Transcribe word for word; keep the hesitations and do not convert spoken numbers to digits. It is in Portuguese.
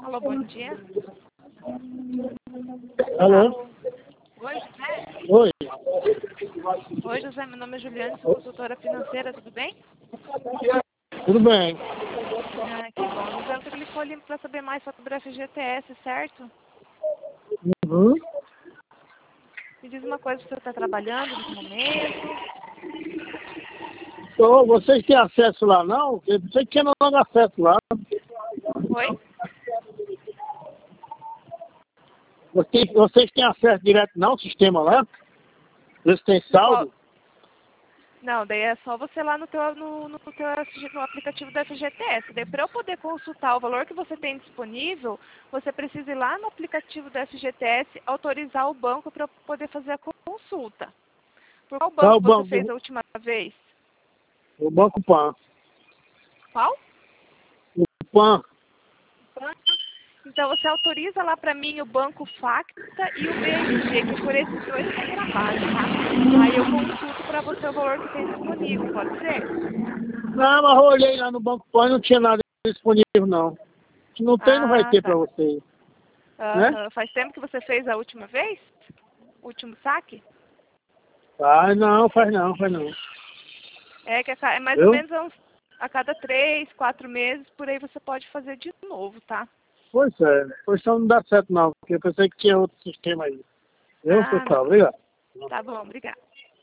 Alô, bom dia. Alô? Oi, José? Oi. Oi, José, meu nome é Juliane, sou consultora financeira, tudo bem? Tudo bem. Ah, que bom. José, eu tô ligando para saber mais sobre a F G T S, certo? Uhum. Me diz uma coisa, você está trabalhando no momento? Então, vocês têm acesso lá, não? Eu pensei que tinha não acesso lá. Oi? Vocês, vocês têm acesso direto não ao sistema lá? Eles têm No qual... saldo? Não, daí é só você lá no teu, no, no teu no aplicativo da F G T S. Daí para eu poder consultar o valor que você tem disponível, você precisa ir lá no aplicativo da F G T S, autorizar o banco para poder fazer a consulta. Por qual Qual banco o você banco? fez a última vez? O Banco Pan. Qual? O Pan. Então você autoriza lá para mim o banco Facta e o B R G, que por esses dois que eu trabalho, tá? Aí eu consulto para você o valor que tem disponível, pode ser? Não, mas eu olhei lá no Banco Pan e não tinha nada disponível, não. Se não tem, não vai Ah, ter para tá. vocês. Né? Aham. Faz tempo que você fez a última vez? O último saque? Ah, não, faz não, faz não. É que a ca- é mais ou Viu? menos uns, a cada três, quatro meses, por aí você pode fazer de novo, tá? Pois é, pois só não dá certo não, porque eu pensei que tinha outro sistema aí. Viu, Ah, pessoal? não. Obrigado. Tá bom, obrigada.